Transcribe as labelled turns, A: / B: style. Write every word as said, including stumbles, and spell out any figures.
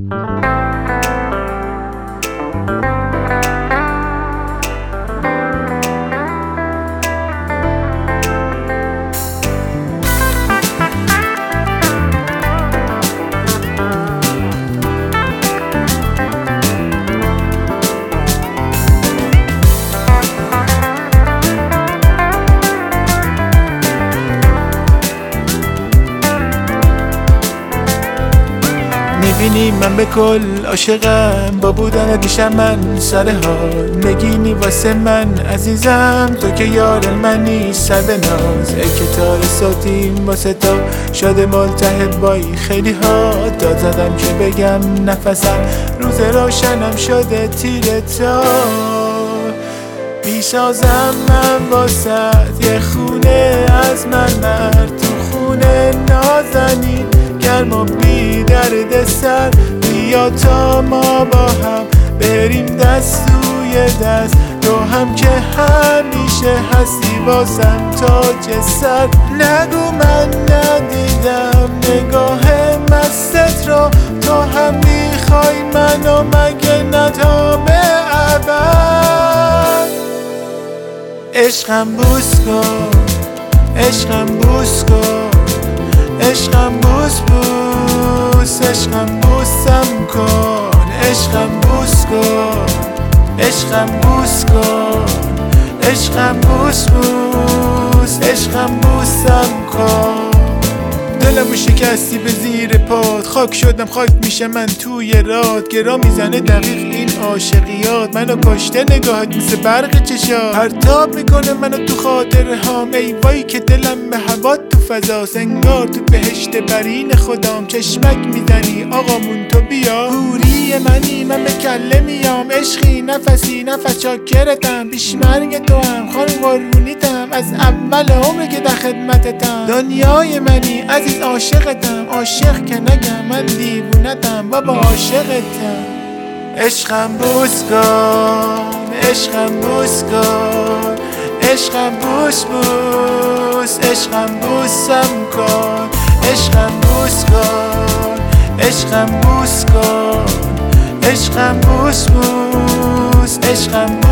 A: میبینی من به کل عاشقم، با بودن دیشب من سر حال نگینی واسه من عزیزم، تو که یار منی سر به ناز. ای که تار صوتیم واسه تو شده ملتهب بایی خیلی ها، داد زدم که بگم نفسم روز روشنم شده تیر تا. میسازم من واسه یه خونه از مرمر، تو خونه نازنین گرم و بی درد سر. بیا تا ما با هم بریم دست توی دست، تو هم که همیشه هستی واسم تاج سر. نگو من ندیدم نگاه مستت رو، تو هم میخوای منو مگه نه تا به ابد. عشقم بوس کن، عشقم بوس کن، عشقم بوس بوس، عشقم بوسم کن، عشقم بوس کن، عشقم بوس کن، عشقم بوس بوس، عشقم بوسم کن. دلمو شکستی به زیر پات، خاک شدم خاک میشه من توی رات. گرا میزنه دقیق این عاشقیات، منو کشته نگاهت مثل برق چشات. پرتاب میکنه منو تو خاطره هام، ای وای که دلم به هوا تو فضاست. انگار تو بهشت برین خدام، چشمک میزنی آقامون تو بیا. حوری منی من به کله میام، عشقی نفسی نفس چاکرتم. بیش مرگ تو هم خانم قربونیتم، از اول عمر که در خدمتتم. دنیای منی عزیز عاشقتم، عاشق که نگم من دیوونتم بابا عاشقتم. عشقم بوس کن، عشقم بوس کن، عشقم بوس بوس، عشقم بوسم کن، عشقم بوس کن، عشقم بوس کن، عشقم بوس بوس، عشقم